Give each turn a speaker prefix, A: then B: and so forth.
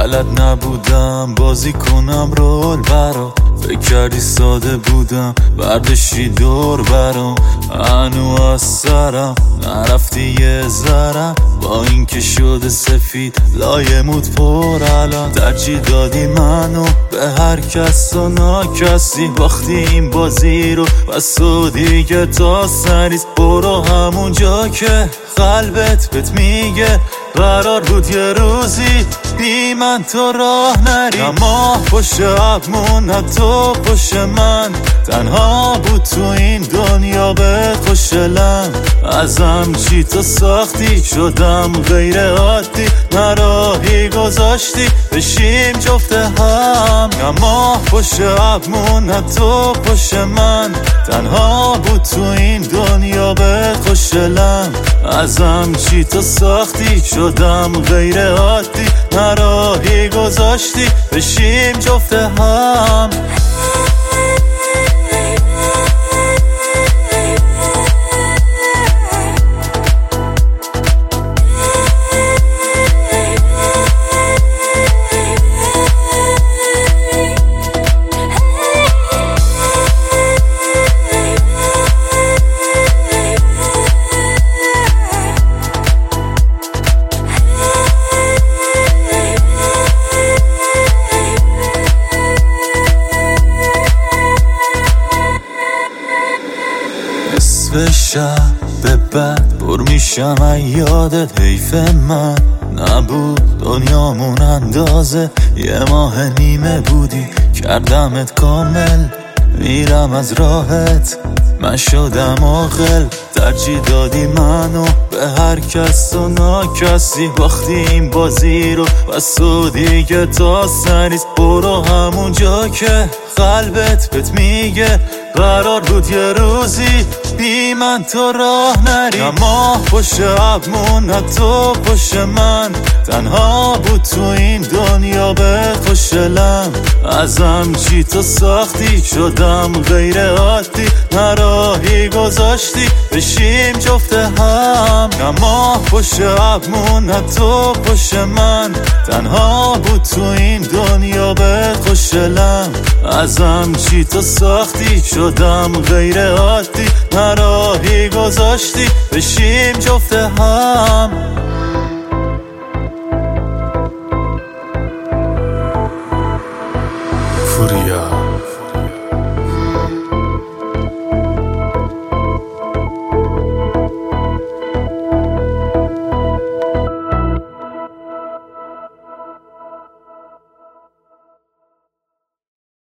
A: بلد نبودم بازی کنم رول برا، فکر کردی ساده بودم برداشتی دور برام. هنو از سرم نرفتی یه ذرم، با این که شده سفید لایمود پر الان. ترجیح دادی منو به هر کس و ناکسی، باختی این بازی رو بس تو دیگه تا سریز. برو همون جا که قلبت بهت میگه قرار بود یه روزی بی من تو راه نری. اما پشت ابمون نه تو پشت من، تنها بود تو این دنیا به خوشلم. ازم چی تو ساختی شدم غیر عادی، نراهی گذاشتی بشیم جفت هم. اما پشت ابمون نه تو پشت من، تنها بود تو این دنیا به خوشلم. ازم چی تو ساختی شدم غیر عادی، نراهی گذاشتی بشیم جفت هم. نصف شب به بعد پر میشم یادت، حیف من نبود دنیامون اندازه یه ماه نیمه بودی، کردمت کامل میرم از راحت. من شدم عاقل ترجیح دادی منو به هر کس و ناکسی، باختی این بازی رو بس تو دیگه تا سریز. برو همون جا که قلبت بهت میگه قرار بود یه روزی بی من تو راه نری. اما پشت ابمون نه تو پشت من، تنها بود تو این دنیا به خوشلم. ازم چی تو ساختی شدم غیر عادی، نراهی گذاشتی بشیم جفت هم. اما پشت ابمون نه تو پشت من، تنها بود تو این دنیا به خوشلم. ازم چی تو ساختی شدم غیر عادی، نراهی گذاشتی بشیم جفت هم.
B: فوریا